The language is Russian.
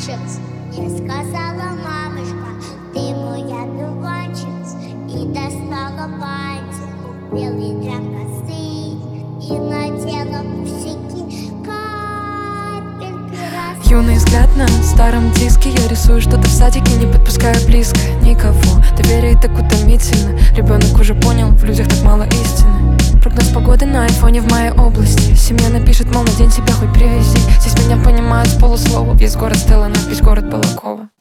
одуванчик. Мне сказала мамушка: ты мой одуванчик. И достала бантик белый для косы, и надела бусики капельки росы. Юный взгляд на старом диске. Я рисую что-то в садике, не подпуская близко никого. Доверие так утомительно. Ребенок уже понял, в людях так мало истины. Прогноз погоды на айфоне в моей области. Семья напишет, мол, на день себя хоть привези. Здесь меня понимают с полуслова. Весь город Стелла, весь город Балакова.